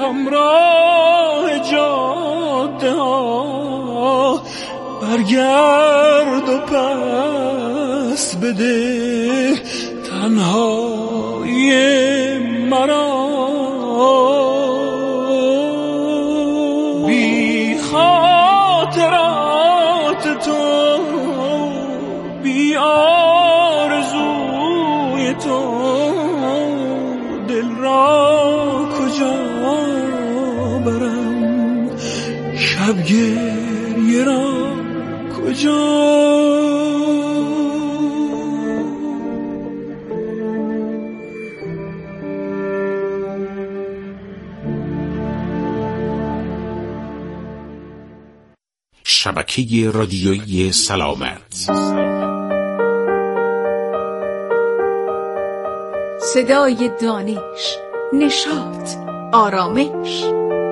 همراه جاده ها، برگرد و پس بده تنهایی مرا. بی خاطرات تو، بی آرزوی تو، دل را کجا برم؟ شب گریه را کجا؟ شبکه رادیویی سلامت، صدای دانش، نشاط، آرامش.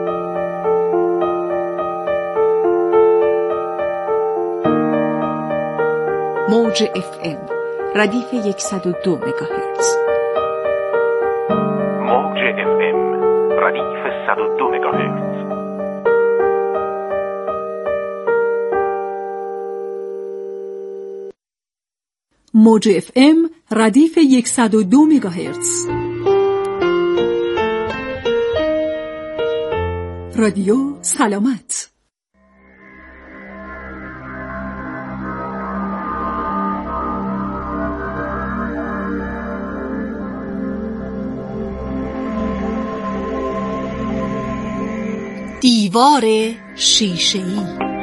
موج FM ردیف 102 مگاهرتز. موج FM ردیف 102 مگاهرتز. موج FM ردیف 102 مگاهرتز. رادیو سلامت. دیوار شیشه‌ای.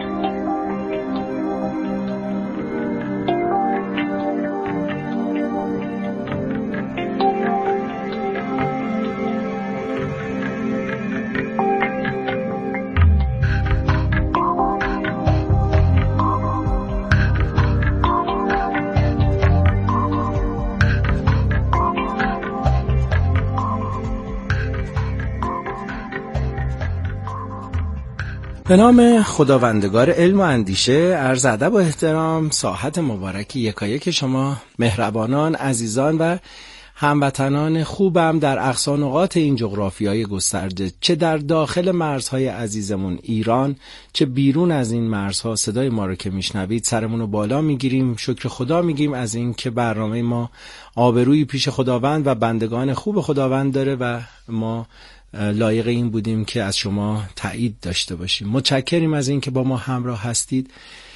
به نام خداوندگار علم و اندیشه، عرض ادب و احترام، ساحت مبارک یکایک شما مهربانان، عزیزان و هموطنان خوبم در اقصا نقاط این جغرافیای گسترده، چه در داخل مرزهای عزیزمون ایران، چه بیرون از این مرزها. صدای ما رو که میشنوید سرمون رو بالا میگیریم، شکر خدا میگیم از این که برنامه ما آبرویی پیش خداوند و بندگان خوب خداوند داره و ما لایق این بودیم که از شما تایید داشته باشیم. متشکریم از این که با ما همراه هستید.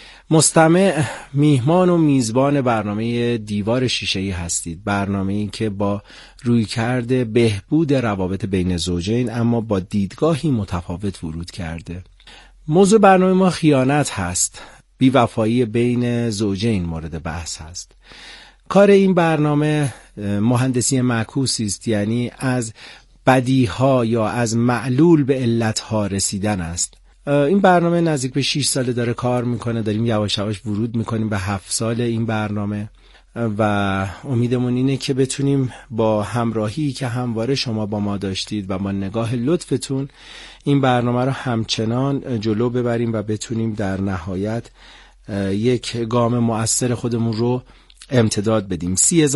مستمع، میهمان و میزبان برنامه دیوار شیشه‌ای هستید، برنامه‌ای که با رویکرد بهبود روابط بین زوجین اما با دیدگاهی متفاوت ورود کرده. موضوع برنامه ما خیانت هست. بی‌وفایی بین زوجین مورد بحث هست. کار این برنامه مهندسی معکوسی است، یعنی از بدیها یا از معلول به علتها رسیدن است. این برنامه نزدیک به 6 ساله داره کار میکنه، داریم یواش یواش ورود میکنیم به 7 سال این برنامه و امیدمون اینه که بتونیم با همراهی که همواره شما با ما داشتید و با نگاه لطفتون این برنامه رو همچنان جلو ببریم و بتونیم در نهایت یک گام مؤثر خودمون رو امتداد بدیم.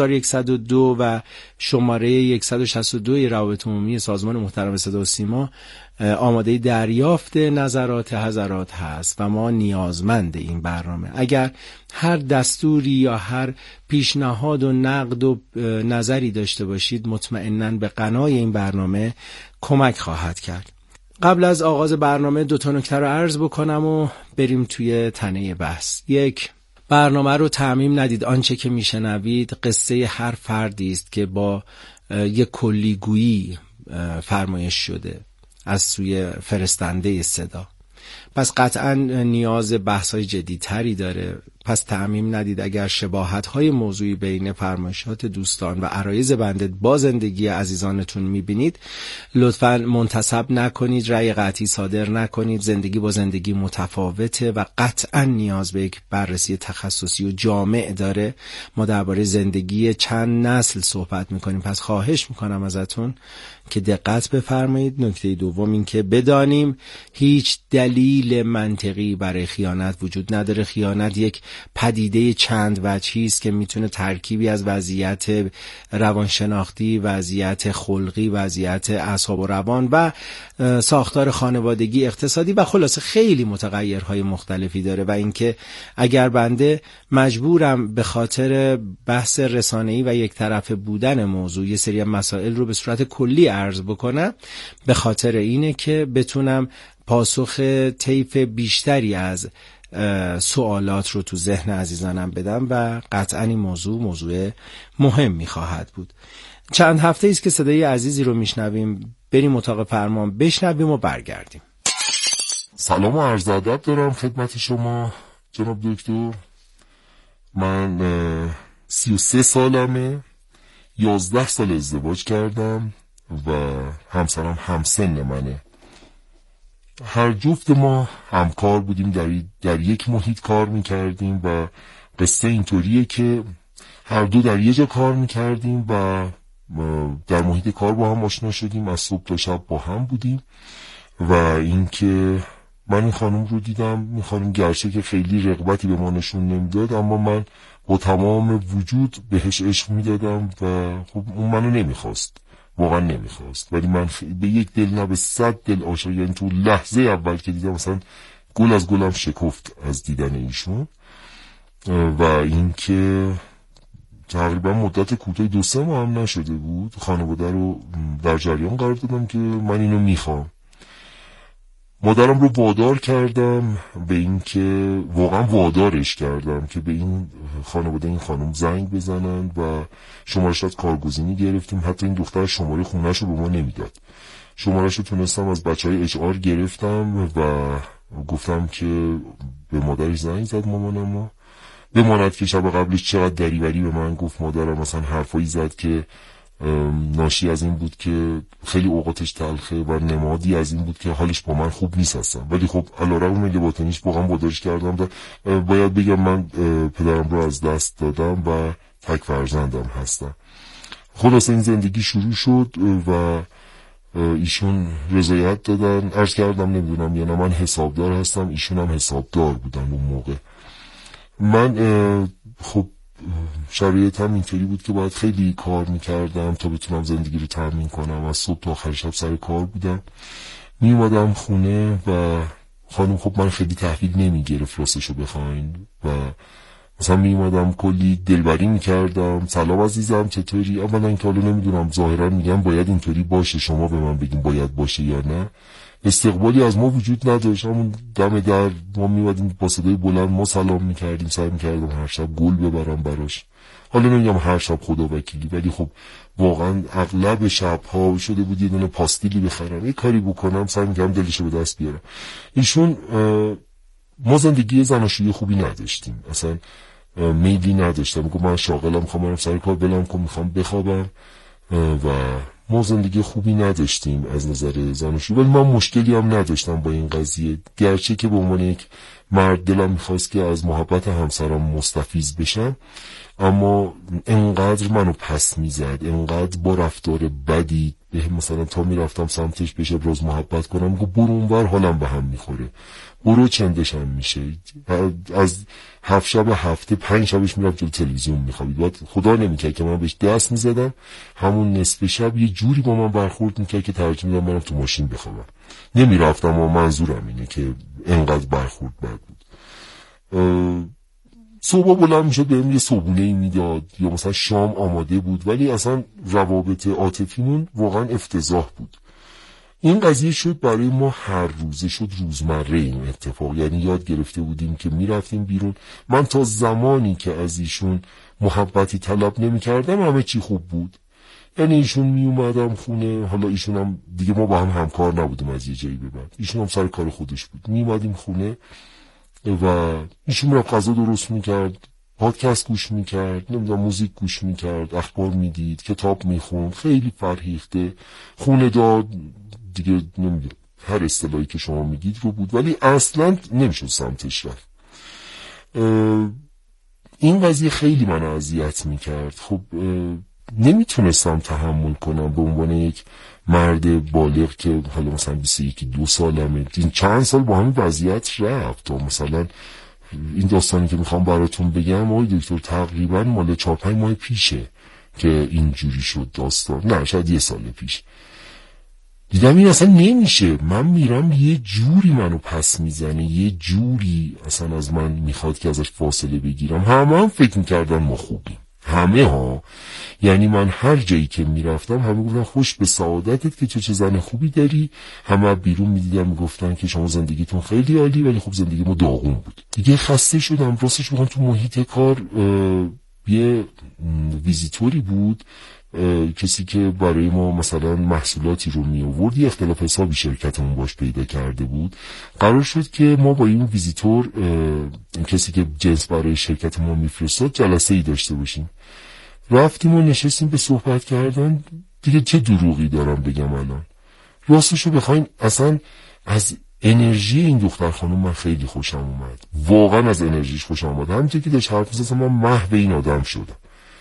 3102 و شماره 162 روابط عمومی سازمان محترم صدا و سیما آماده دریافت نظرات حضرات هست و ما نیازمند این برنامه. اگر هر دستوری یا هر پیشنهاد و نقد و نظری داشته باشید مطمئناً به غنای این برنامه کمک خواهد کرد. قبل از آغاز برنامه 2 نکته رو عرض بکنم و بریم توی تنه بحث. 1. برنامه رو تعمیم ندید. آنچه که میشنوید قصه هر فردی است که با یک کلیگویی فرمایش شده از سوی فرستنده صدا، پس قطعا نیاز بحث‌های جدی‌تری داره. پس تعمیم ندید. اگر شباهت‌های موضوعی بین فرمایشات دوستان و عرایض بنده با زندگی عزیزانتون می‌بینید، لطفاً منتسب نکنید، رأی قطعی صادر نکنید. زندگی با زندگی متفاوته و قطعا نیاز به یک بررسی تخصصی و جامع داره. ما درباره زندگی چند نسل صحبت می‌کنیم، پس خواهش می‌کنم ازتون که دقت بفرمایید. نکته دوم این که بدانیم هیچ دلیل منطقی برای خیانت وجود نداره. خیانت یک پدیده چند وجهی است که میتونه ترکیبی از وضعیت روانشناختی، وضعیت خلقی، وضعیت اعصاب و روان و ساختار خانوادگی، اقتصادی و خلاصه خیلی متغیرهای مختلفی داره و اینکه اگر بنده مجبورم به خاطر بحث رسانه‌ای و یک طرفه بودن موضوع یه سری مسائل رو به صورت کلی عرض بکنم، به خاطر اینه که بتونم پاسخ طیف بیشتری از سوالات رو تو ذهن عزیزانم بدم و قطعاً این موضوع مهمی خواهد بود. چند هفته است که صدای عزیزی رو میشنویم، بریم اتاق فرمان بشنویم و برگردیم. سلام و عرض ادب دارم خدمت شما جناب دکتر. من 33 سالمه، 11 سال ازدواج کردم و همسرم همسن منه. هر جفت ما همکار بودیم، در یک محیط کار میکردیم و قصه اینطوریه که هر دو در یه جا کار میکردیم و در محیط کار با هم آشنا شدیم، از صبح تا شب با هم بودیم و اینکه من این خانم رو دیدم، این خانم گرچه که خیلی رغبتی به ما نشون نمیداد اما من با تمام وجود بهش عشق میدادم و خب اون منو نمیخواست، واقعا نمیخواست، ولی من به یک دل نه به 100 دل عاشق، یعنی تو لحظه اول که دیدم مثلا گل از گلم شکفت از دیدن ایشون و اینکه تقریبا مدت کوتاهی 2-3 ماه هم نشده بود خانواده رو در جریان قرار دادم که من اینو میخوام. مادرم رو وادار کردم به این که واقعا وادارش کردم که به این خانواده این خانم زنگ بزنن و شمارش از کارگزینی گرفتیم. حتی این دختر شماره خونه‌ش رو به ما نمیداد، شمارش رو تونستم از بچهای HR گرفتم و گفتم که به مادرش زنگ زد مامانم. بماند که شب قبلش چقدر دریوری به من گفت. مادرم مثلا حرفایی زد که ناشی از این بود که خیلی اوقاتش تلخه و نمادی از این بود که حالش با من خوب نیست هستم، ولی خب علیرغم لباطنیش واقعا وادارش کردم و باید بگم من پدرم رو از دست دادم و تک فرزندم هستم. خلاصه این زندگی شروع شد و ایشون رضایت دادن. عرض کردم نمیدونم یا نه من حسابدار هستم، ایشون هم حسابدار بودن اون موقع. من خب شرایطم اینطوری بود که باید خیلی کار میکردم تا بتونم زندگی رو تامین کنم. از صبح تا آخر شب سر کار بودم، میومدم خونه و خانم خب من خیلی تحویل نمیگرفت راستشو بخواین و مثلا میومدم کلی دلبری میکردم، سلام عزیزم چطوری، اولا این که حالا نمیدونم ظاهرا میگم باید اینطوری باشه، شما به من بگین باید باشه یا نه. استقبالی از ما وجود نداشت، همون دم در ما میومدیم با صدای بلند ما سلام میکردیم، سعی میکردم هر شب گل ببرم براش. حالا نمیگم هر شب خدا وکیلی، ولی خب واقعا اغلب شبها شده بود یه دونه پاستیلی بخرم، یه کاری بکنم، سعی میکردم دلشو به دست بیارم. ایشون ما زندگی زناشویی خوبی نداشتیم، اصلا میلی نداشتم، میگم من شاغلم، میخوام برم سر کار، بلم کن، میخوام بخوابم و ما زندگی خوبی نداشتیم از نظر زناشویی. ولی من مشکلی هم نداشتم با این قضیه، گرچه که به عنوان یک مرد دلم میخواست که از محبت همسرم مستفیض بشم، اما انقدر منو پس میزد، انقدر با رفتار بدی مثلا تا میرفتم سمتش بشه ابراز محبت کنم، میگو برو اونور حالم به هم میخوره، برو چندشم میشه. از 7 شب هفته 5 شبش میرفت جلوی تلویزیون میخوابید. بعد خدا نمیکرد که من بهش دست میزدم، همون نصف شب یه جوری با من برخورد میکرد که ترجیح میدم برم تو ماشین بخوابم. نمیرفتم و منظورم اینه که انقدر برخورد بد بود. صبح بلند میشد بهم یه صبحونه‌ای میداد یا مثلا شام آماده بود، ولی اصلا روابط عاطفیمون واقعا افتضاح بود. این قضیه شد برای ما هر روزه، شد روزمره این اتفاق. یعنی یاد گرفته بودیم که میرفتیم بیرون. من تا زمانی که از ایشون محبتی طلب نمی‌کردم همه چی خوب بود. یعنی ایشون میومدم خونه، حالا ایشون هم دیگه ما با هم همکار نبودیم از یه جایی به بعد، ایشون هم سر کار خودش بود، میومدیم خونه و ایشون میرفت غذا درست میکرد، پادکست گوش میکرد، نمیدونم موزیک گوش میکرد، اخبار میدید، کتاب میخوند، خیلی فرهیخته، خونه دار دیگه، نمیدونم هر اصطلاحی که شما میگید رو بود، ولی اصلا نمیشد سمتش رفت. این قضیه خیلی من اذیت میکرد. خب نمیتونستم تحمل کنم به عنوان یک مرد بالغ که حالا مثلا 21-22 سالمه، این چند سال با همین وضعیت رفت تا مثلا این داستانی که میخوام براتون بگم آقای دکتر تقریبا مال 4-5 ماه پیشه که اینجوری شد داستان، نه شاید 1 سال پیش. دیدم این اصلا نمیشه، من میرم یه جوری منو پس میزنه، یه جوری اصلا از من میخواد که ازش فاصله بگیرم. همه فکر میکردن ما خوبیم، همه ها، یعنی من هر جایی که میرفتم همه گفتن خوش به سعادتت که چه زن خوبی داری. همه بیرون میدیدم میگفتن که شما زندگیتون خیلی عالی، ولی خب زندگی ما داغون بود. دیگه خسته شدم راستش بگم. تو محیط کار یه ویزیتوری بود، کسی که برای ما مثلا محصولاتی رو می آورد، یه اختلاف حسابی شرکتمون باش پیدا کرده بود. قرار شد که ما با این ویزیتور، کسی که جنس برای شرکت ما میفرستاد، جلسه ای داشته باشیم. رفتیم و نشستیم به صحبت کردن. دیگه چه دروغی دارم بگم الان، راستشو بخواین اصلا از انرژی این دختر خانم من خیلی خوشم اومد، واقعا از انرژیش خوشم اومد. همینطور که داشت حرف می‌زد من محو این آدم شدم.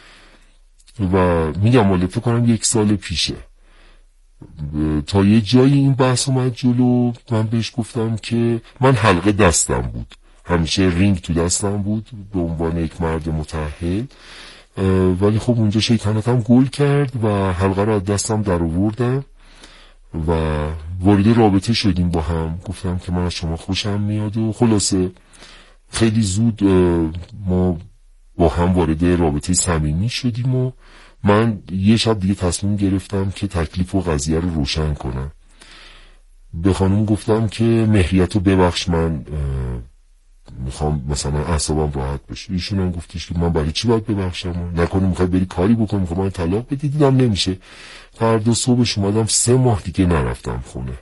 و میگم ولی فکر کنم 1 سال پیشه تا یه جایی این بحث اومد جلو. من بهش گفتم که من حلقه دستم بود، همیشه رینگ تو دستم بود به عنوان یک مرد متأهل، ولی خب اونجا شیطنتم گل کرد و حلقه رو از دستم در آوردم و وارد رابطه شدیم با هم. گفتم که من از شما خوشم میاد و خلاصه خیلی زود ما با هم وارد رابطه صمیمی شدیم و من یه شب دیگه تصمیم گرفتم که تکلیف و قضیه رو روشن کنم. به خانم گفتم که مهریت رو ببخش، من میخوام مثلا اعصابم راحت بشه. ایشون هم گفتش که من برای چی باید ببخشم، نکنه میخوای بری کاری بکنی، میخوام من طلاق بدی. دیدم نمیشه. فردا صبحش اومدم 3 ماه دیگه نرفتم خونه.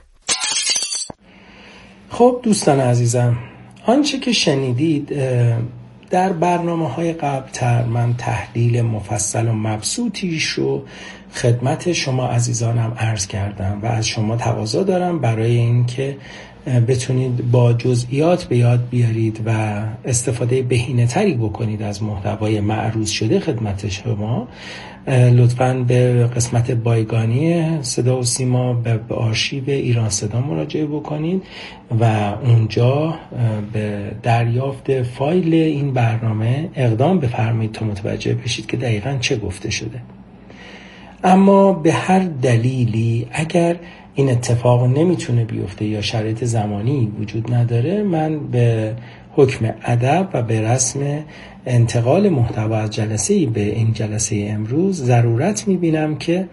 خب دوستان عزیزم، آنچه که شنیدید در برنامه‌های قبل‌تر من تحلیل مفصل و مبسوطیش رو خدمت شما عزیزانم عرض کردم و از شما تقاضا دارم برای اینکه بتونید با جزئیات به یاد بیارید و استفاده بهینه‌تری بکنید از محتوای معروض شده خدمت شما، لطفاً به قسمت بایگانی صدا و سیما به آرشیو ایران صدا مراجعه بکنید و اونجا به دریافت فایل این برنامه اقدام بفرمایید تا متوجه بشید که دقیقاً چه گفته شده. اما به هر دلیلی اگر این اتفاق نمیتونه بیفته یا شرایط زمانی وجود نداره، من به حکم ادب و به رسم انتقال محتوا از جلسه‌ای به این جلسه امروز ضرورت میبینم که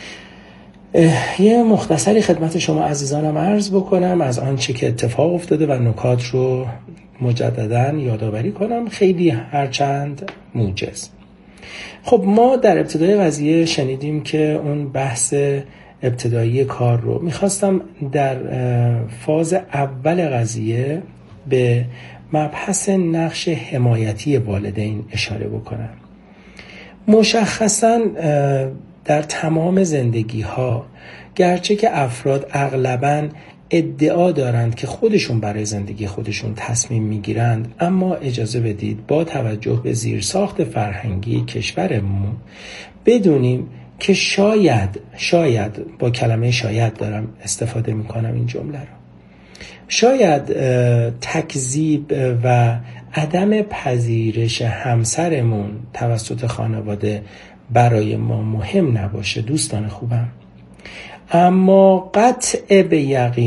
یه مختصری خدمت شما عزیزانم عرض بکنم از آنچه که اتفاق افتاده و نکات رو مجدداً یادآوری کنم، خیلی هرچند موجز. خب ما در ابتدای قضیه شنیدیم که اون بحث ابتدایی کار رو میخواستم در فاز اول قضیه به مبحث نقش حمایتی والدین اشاره بکنم. مشخصاً در تمام زندگی ها گرچه که افراد اغلباً ادعا دارند که خودشون برای زندگی خودشون تصمیم میگیرند، اما اجازه بدید با توجه به زیرساخت فرهنگی کشورمون بدونیم که شاید با کلمه شاید دارم استفاده میکنم این جمله رو، شاید تکذیب و عدم پذیرش همسرمون توسط خانواده برای ما مهم نباشه دوستان خوبم، اما قطع به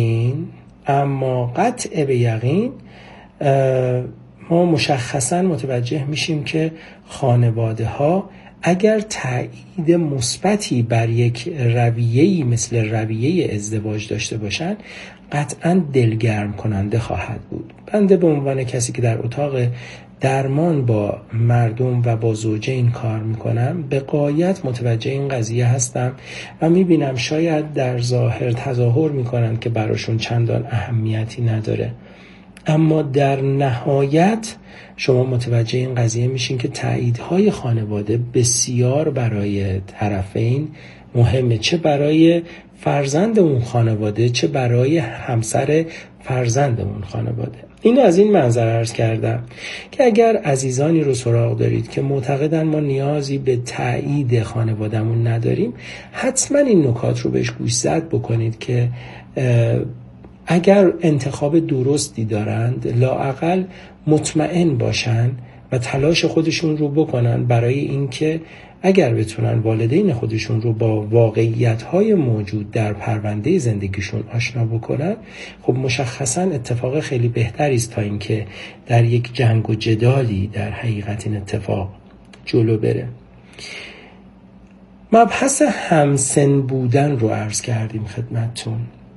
یقین ما مشخصاً متوجه میشیم که خانواده ها اگر تأیید مثبتی بر یک رویه‌ای مثل رویه ازدواج داشته باشن قطعاً دلگرم کننده خواهد بود. بنده به عنوان کسی که در اتاق درمان با مردم و با زوجین کار میکنم به غایت متوجه این قضیه هستم و میبینم شاید در ظاهر تظاهر میکنن که براشون چندان اهمیتی نداره، اما در نهایت شما متوجه این قضیه میشین که تاییدهای خانواده بسیار برای طرفین مهمه، چه برای فرزند اون خانواده چه برای همسر فرزند اون خانواده. اینو از این منظر عرض کردم که اگر عزیزانی رو سراغ دارید که معتقدن ما نیازی به تایید خانوادهمون نداریم، حتما این نکات رو بهش گوش زد بکنید که اگر انتخاب درستی دارند لااقل مطمئن باشن و تلاش خودشون رو بکنن برای اینکه اگر بتونن والدین خودشون رو با واقعیت‌های موجود در پرونده زندگیشون آشنا بکنن، خب مشخصاً اتفاق خیلی بهتری است تا اینکه در یک جنگ و جدالی در حقیقت این اتفاق جلو بره. مبحث همسن بودن رو عرض کردیم خدمتتون.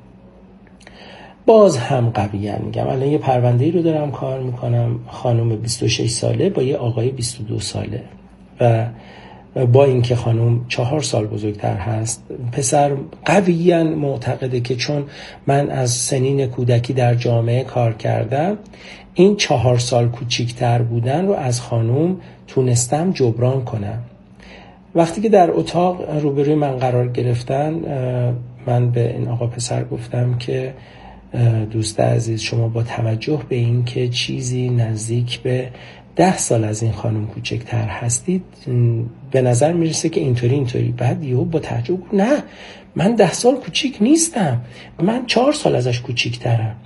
باز هم قویاً میگم، الان یه پرونده‌ای رو دارم کار میکنم، خانم 26 ساله با یه آقای 22 ساله و با اینکه خانم 4 سال بزرگتر هست، پسر قویاً معتقده که چون من از سنین کودکی در جامعه کار کردم، این 4 سال کوچیکتر بودن رو از خانم تونستم جبران کنم. وقتی که در اتاق روبروی من قرار گرفتن، من به این آقا پسر گفتم که دوست عزیز، شما با توجه به این که چیزی نزدیک به 10 سال از این خانم کوچکتر هستید، به نظر میرسه که اینطوری. بعد یهو با تعجب گفت نه، من 10 سال کوچیک نیستم، من 4 سال ازش کوچیکترم.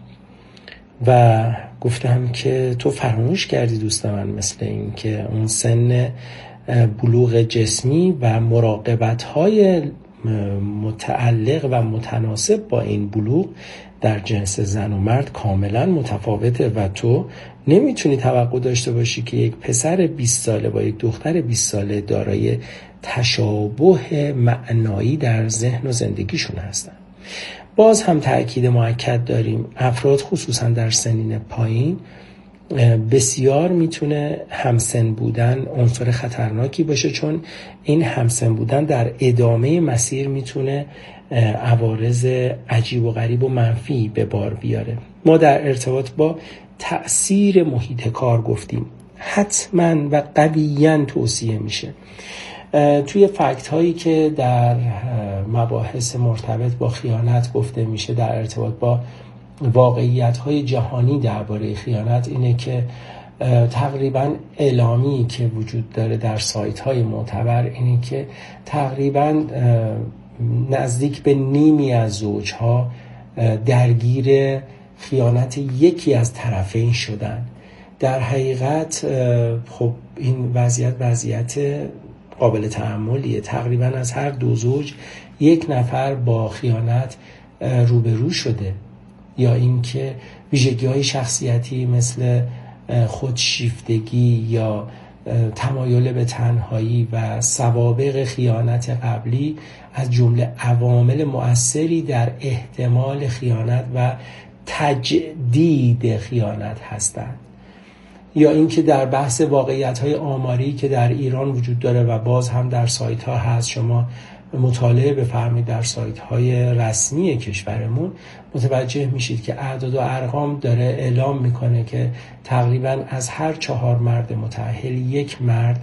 و گفتم که تو فراموش کردی دوست من، مثل این که اون سن بلوغ جسمی و مراقبت‌های متعلق و متناسب با این بلوغ در جنس زن و مرد کاملا متفاوته و تو نمیتونی توقع داشته باشی که یک پسر 20 ساله با یک دختر 20 ساله دارای تشابه معنایی در ذهن و زندگیشون هستن. باز هم تأکید مؤکد داریم، افراد خصوصا در سنین پایین بسیار میتونه همسن بودن عنصر خطرناکی باشه، چون این همسن بودن در ادامه مسیر میتونه عوارض عجیب و غریب و منفی به بار بیاره. ما در ارتباط با تأثیر محیط کار گفتیم، حتما و قویاً توصیه میشه توی فکت هایی که در مباحث مرتبط با خیانت گفته میشه در ارتباط با واقعیت های جهانی درباره خیانت، اینه که تقریبا اعلامی که وجود داره در سایت های معتبر اینه که تقریبا نزدیک به نیمی از زوجها درگیر خیانت یکی از طرفین شدن. در حقیقت خب این وضعیت قابل تأملیه. تقریبا از هر 2 زوج 1 نفر با خیانت روبرو شده، یا اینکه ویژگی‌های شخصیتی مثل خودشیفتگی یا تمایل به تنهایی و سوابق خیانت قبلی از جمله عوامل مؤثری در احتمال خیانت و تجدید خیانت هستند. یا اینکه در بحث واقعیت‌های آماری که در ایران وجود داره و باز هم در سایت‌ها هست، شما مطالعه بفرمایید در سایت‌های رسمی کشورمون، متوجه میشید که اعداد و ارقام داره اعلام میکنه که تقریبا از هر 4 مرد متأهل 1 مرد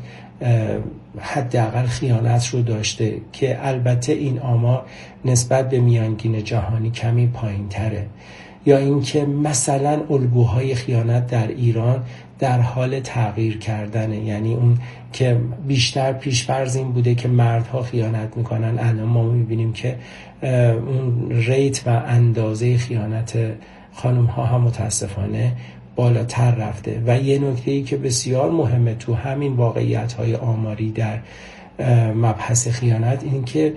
حداقل خیانت رو داشته، که البته این آمار نسبت به میانگین جهانی کمی پایین‌تره. یا اینکه مثلا الگوهای خیانت در ایران در حال تغییر کردنه، یعنی اون که بیشتر پیش‌فرض این بوده که مردها خیانت میکنن، الان ما میبینیم که اون ریت و اندازه خیانت خانم‌ها هم متاسفانه بالاتر رفته. و یه نکته‌ای که بسیار مهمه تو همین واقعیت‌های آماری در مبحث خیانت، این که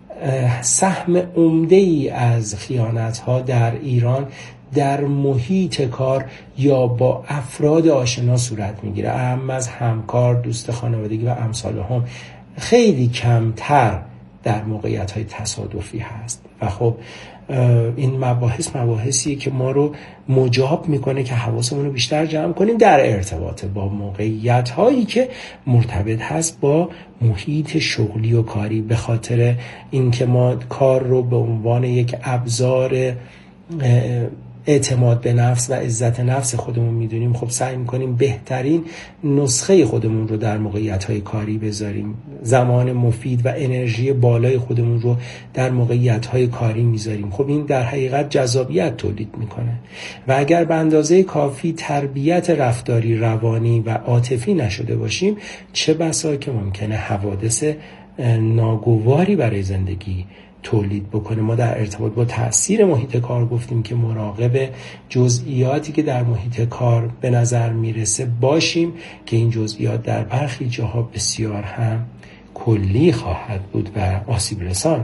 سهم عمده‌ای از خیانت‌ها در ایران در محیط کار یا با افراد آشنا صورت میگیره، اما از همکار، دوست خانوادگی و امثال هم خیلی کمتر در موقعیت‌های تصادفی هست. و خب این مباحثیه که ما رو مجاب میکنه که حواسمون رو بیشتر جمع کنیم در ارتباط با موقعیت‌هایی که مرتبط هست با محیط شغلی و کاری، به خاطر اینکه ما کار رو به عنوان یک ابزار اعتماد به نفس و عزت نفس خودمون میدونیم. خب سعی میکنیم بهترین نسخه خودمون رو در موقعیت‌های کاری بذاریم، زمان مفید و انرژی بالای خودمون رو در موقعیت‌های کاری میذاریم. خب این در حقیقت جذابیت تولید میکنه و اگر به اندازه کافی تربیت رفتاری، روانی و عاطفی نشده باشیم، چه بسا که ممکنه حوادث ناگواری برای زندگی تولید بکنه. ما در ارتباط با تأثیر محیط کار گفتیم که مراقب جزئیاتی که در محیط کار به نظر میرسه باشیم که این جزئیات در برخی جاها بسیار هم کلی خواهد بود و آسیب رسان.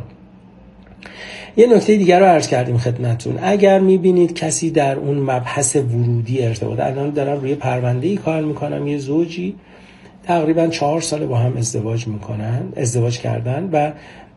یه نکته دیگر رو عرض کردیم خدمتتون. اگر میبینید کسی در اون مبحث ورودی ارتباط، الان دارم روی پرونده‌ای کار میکنم، یه زوجی تقریبا 4 سال با هم ازدواج کردن و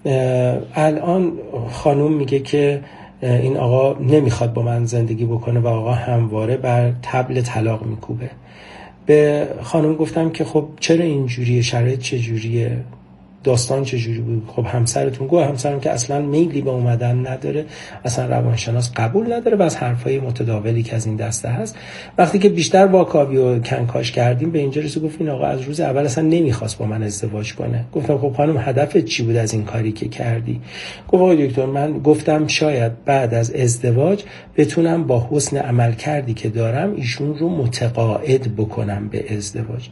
الان خانم میگه که این آقا نمیخواد با من زندگی بکنه و آقا همواره بر طبل طلاق میکوبه. به خانم گفتم که خب چرا اینجوریه، شرایط چجوریه، داستان چجوری بود؟ خب همسرتون گفت همسرم که اصلا میلی به اومدن نداره، اصلا روانشناس قبول نداره و از حرفای متداولی که از این دسته هست. وقتی که بیشتر واکاوی و کنکاش کردیم به اینجا رسید گفت این آقا از روز اول اصلا نمیخواست با من ازدواج کنه. گفتم خب خانم هدفت چی بود از این کاری که کردی؟ گفت آقای دکتر من گفتم شاید بعد از ازدواج بتونم با حسن عمل کردی که دارم ایشون رو متقاعد بکنم به ازدواج.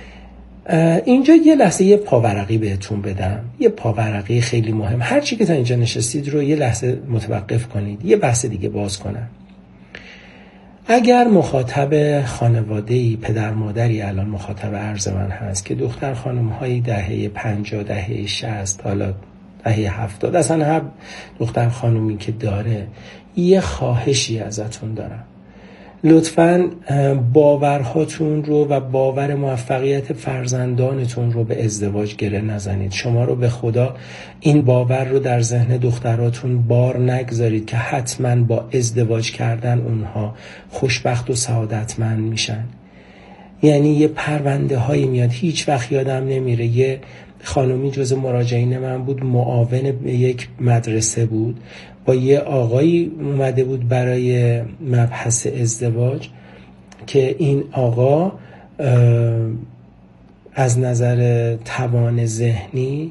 اینجا یه لحظه یه پاورقی بهتون بدم، یه پاورقی خیلی مهم. هر چی که تا اینجا نشستید رو یه لحظه متوقف کنید، یه بحث دیگه باز کنم. اگر مخاطب خانواده‌ای، پدر مادری الان مخاطب عرض من هست که دختر خانم‌های دهه 50 دهه 60 حالا دهه 70 اصلا هر دختر خانومی که داره، یه خواهشی ازتون دارم، لطفاً باورهاتون رو و باور موفقیت فرزندانتون رو به ازدواج گره نزنید. شما رو به خدا این باور رو در ذهن دختراتون بار نگذارید که حتماً با ازدواج کردن اونها خوشبخت و سعادتمند میشن. یعنی یه پرونده هایی میاد، هیچ وقت یادم نمیره یه خانومی جز مراجعین من بود، معاون به یک مدرسه بود، با یه آقایی اومده بود برای مبحث ازدواج که این آقا از نظر توان ذهنی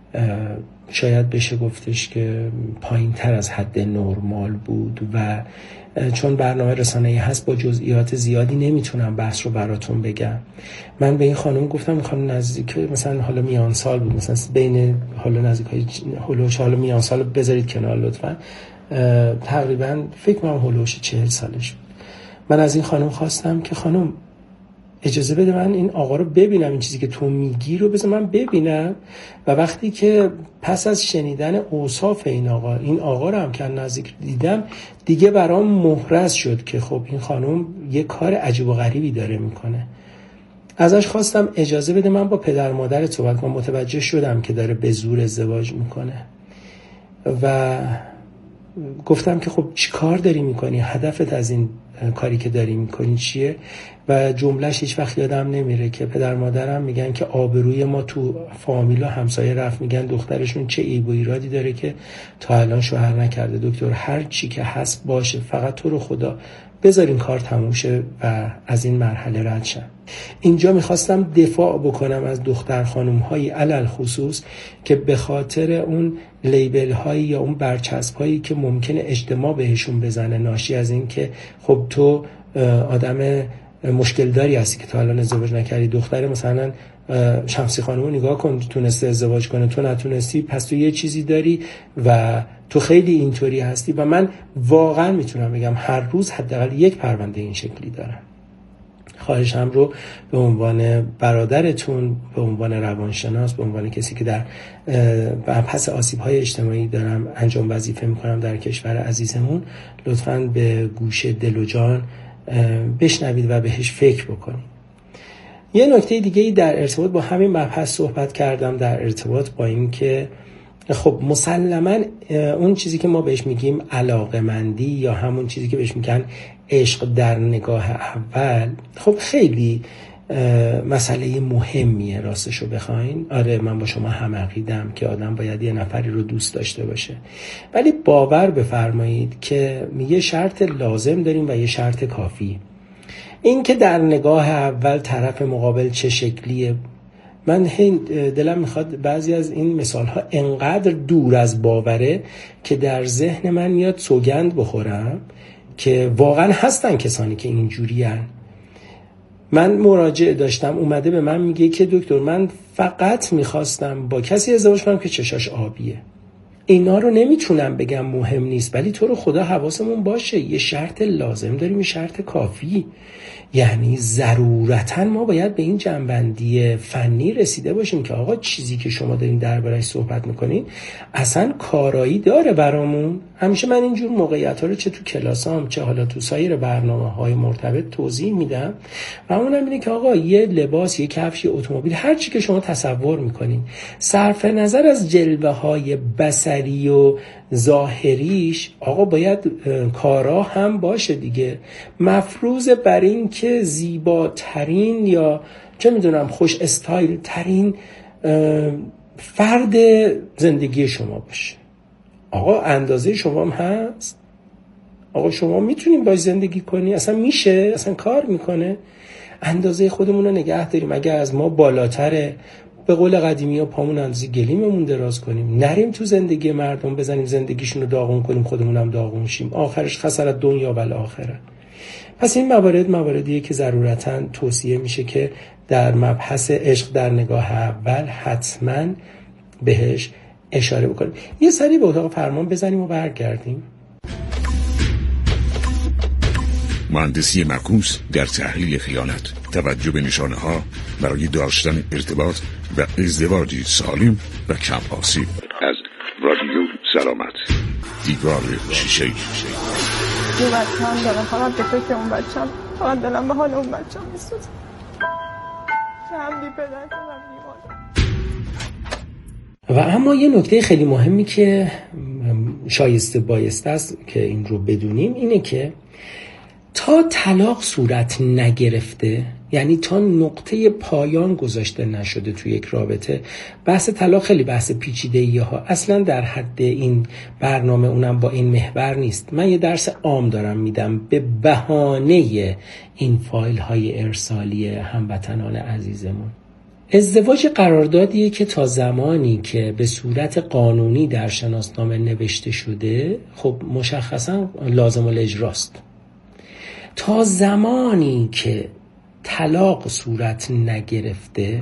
شاید بشه گفتش که پایین تر از حد نرمال بود و چون برنامه رسانه‌ای هست با جزئیات زیادی نمیتونم بحث رو براتون بگم. من به این خانم گفتم خانم نزدیک مثلا حالا میان سال بود، مثلا بین حالا نزدیکای حالا میان سال بذارید کنار لطفا، تقریبا فکر کنم هولوش 40 سالش بود. من از این خانم خواستم که خانم اجازه بده من این آقا رو ببینم، این چیزی که تو میگی رو بذار من ببینم. و وقتی که پس از شنیدن اوصاف این آقا رو هم که نزدیک دیدم، دیگه برام محرز شد که خب این خانم یه کار عجیب و غریبی داره میکنه. ازش خواستم اجازه بده من با پدر مادرت صحبت کنم. متوجه شدم که داره به زور ازدواج میکنه و گفتم که خب چی کار داری میکنی؟ هدفت از این کاری که داری میکنی چیه؟ و جملهش هیچ وقت یادم نمیره که پدر مادرم میگن که آبروی ما تو فامیل و همسایه رفت، میگن دخترشون چه عیب و ایرادی داره که تا الان شوهر نکرده. دکتر هر چی که هست باشه، فقط تو رو خدا بذار این کار تموم شه و از این مرحله رد شم. اینجا میخواستم دفاع بکنم از دختر خانم هایی علل خصوص که به خاطر اون لیبل هایی یا اون برچسب هایی که ممکنه اجتماع بهشون بزنه، ناشی از این که خب تو آدم مشکل داری هستی که تا الان ازدواج نکردی، دختر مثلا شمسی خانمو نگاه کن تونسته ازدواج کنه، تو نتونستی، پس تو یه چیزی داری و تو خیلی اینطوری هستی. و من واقعا میتونم بگم هر روز حداقل یک پرونده این شکلی دارم. خواهشم رو به عنوان برادرتون، به عنوان روانشناس، به عنوان کسی که در پس آسیب‌های اجتماعی دارم انجام وظیفه میکنم در کشور عزیزمون، لطفاً به گوش دل و جان بشنوید و بهش فکر بکنید. یه نکته دیگه‌ای در ارتباط با همین مبحث صحبت کردم، در ارتباط با این که خب مسلماً اون چیزی که ما بهش میگیم علاقه‌مندی یا همون چیزی که بهش میگن عشق در نگاه اول، خب خیلی مسئله مهمیه راستشو بخواین. آره من با شما هم عقیدم که آدم باید یه نفری رو دوست داشته باشه، ولی باور بفرمایید که یه شرط لازم داریم و یه شرط کافی. این که در نگاه اول طرف مقابل چه شکلیه، من دلم میخواد بعضی از این مثال ها انقدر دور از باوره که در ذهن من میاد سوگند بخورم که واقعا هستن کسانی که اینجوری هن. من مراجعه داشتم اومده به من میگه که دکتر من فقط میخواستم با کسی ازدواج کنم که چشاش آبیه. اینا رو نمیتونم بگم مهم نیست، ولی تو رو خدا حواسمون باشه یه شرط لازم داریم، یه شرط کافی. یعنی ضرورتاً ما باید به این جنبندی فنی رسیده باشیم که آقا چیزی که شما دارین درباره‌اش صحبت میکنین اصلا کارایی داره برامون. همیشه من اینجور موقعیت‌ها رو چه تو کلاسام چه حالا تو سایر برنامه‌های مرتبط توضیح میدم و اونم اینه که آقا یه لباس، یه کفش، یه اتومبیل، هر چی که شما تصور میکنین، صرف نظر از جلوه‌های بصری و ظاهریش، آقا باید کارا هم باشه دیگه، مفروض بر این که زیباترین یا چه میدونم خوش استایل ترین فرد زندگی شما باشه. آقا اندازه شما هم هست؟ آقا شما میتونیم باش زندگی کنی؟ اصلا میشه؟ اصلا کار میکنه؟ اندازه خودمون رو نگه داریم. اگر از ما بالاتره، به قول قدیمی ها پامون اندازه گلیممون دراز کنیم، نریم تو زندگی مردم بزنیم زندگیشون رو داغون کنیم، خودمون هم داغون شیم، آخرش خسارت دنیا و آخره. پس این مواردیه که ضرورتاً توصیه میشه که در مبحث عشق در نگاه اول حتماً بهش اشاره بکنیم. یه سری به اتاق فرمان بزنیم و برگردیم. مهندسی معکوس در تحلیل خیانت، توجه به نشانه ها برای داشتن ارتباط و ازدواجی سالم و کم آسیب. از رادیو سلامت، دیوار شیشه‌ای. یه بچه هم دارم، فقط به فکر اون بچه هم، فقط دلم به حال اون بچه هم میسوزه که هم بی پدر کنم و اما یه نکته خیلی مهمی که شایسته بایسته است که این رو بدونیم اینه که تا طلاق صورت نگرفته، یعنی تا نقطه پایان گذاشته نشده توی یک رابطه، بحث طلاق خیلی بحث پیچیده‌ایه ها، اصلا در حد این برنامه اونم با این محور نیست. من یه درس عام دارم میدم به بهانه این فایل های ارسالی هموطنان عزیزمون. ازدواج قراردادیه که تا زمانی که به صورت قانونی در شناسنامه نوشته شده، خب مشخصا لازم الاجراست. تا زمانی که طلاق صورت نگرفته،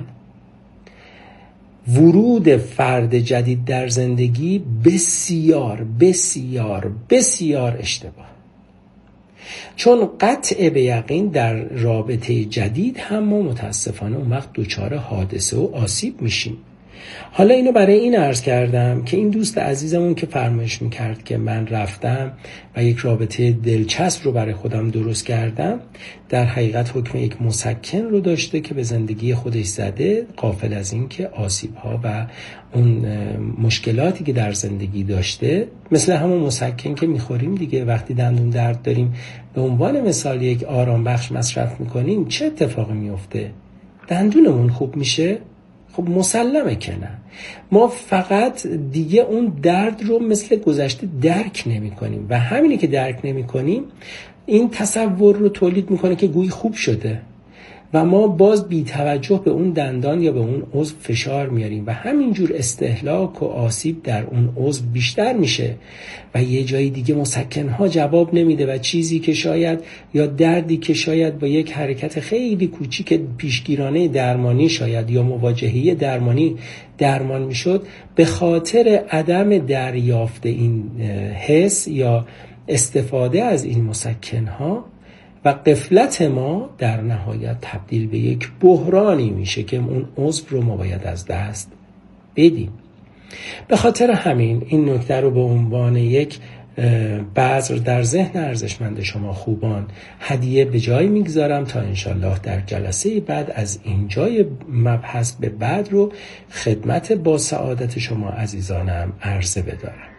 ورود فرد جدید در زندگی بسیار بسیار بسیار اشتباه، چون قطع به یقین در رابطه جدید هم ما متاسفانه اون وقت دچار حادثه و آسیب میشیم. حالا اینو برای این عرض کردم که این دوست عزیزمون که فرمایش میکرد که من رفتم و یک رابطه دلچسب رو برای خودم درست کردم، در حقیقت حکم یک مسکن رو داشته که به زندگی خودش زده، غافل از این که آسیب‌ها و اون مشکلاتی که در زندگی داشته، مثل همون مسکن که میخوریم دیگه، وقتی دندون درد داریم به عنوان مثال یک آرام بخش مصرف میکنیم، چه اتفاقی میفته؟ دندونمون خوب میشه؟ خب مسلمه که نه. ما فقط دیگه اون درد رو مثل گذشته درک نمی کنیم و همینی که درک نمی کنیم این تصور رو تولید میکنه که گویی خوب شده و ما باز بی توجه به اون دندان یا به اون عضو فشار میاریم و همینجور استهلاک و آسیب در اون عضو بیشتر میشه و یه جای دیگه مسکنها جواب نمیده و چیزی که شاید یا دردی که شاید با یک حرکت خیلی کوچیک پیشگیرانه درمانی شاید یا مواجهه درمانی درمان میشد، به خاطر عدم دریافت این حس یا استفاده از این مسکنها و غفلت ما در نهایت تبدیل به یک بحرانی میشه که اون عضو رو ما باید از دست بدیم. به خاطر همین این نکته رو به عنوان یک بذر در ذهن ارزشمند شما خوبان هدیه به جای میگذارم تا انشالله در جلسه بعد از این جای مبحث به بعد رو خدمت با سعادت شما عزیزانم عرضه بدارم.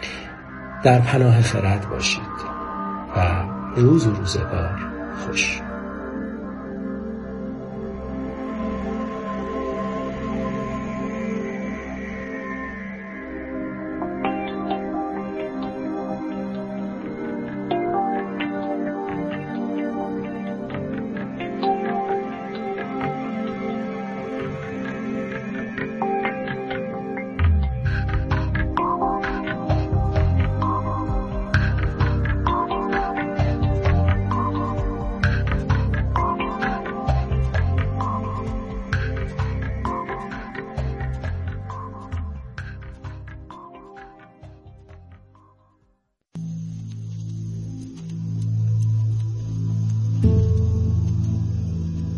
در پناه خرد باشید و روز و روزگار خوش.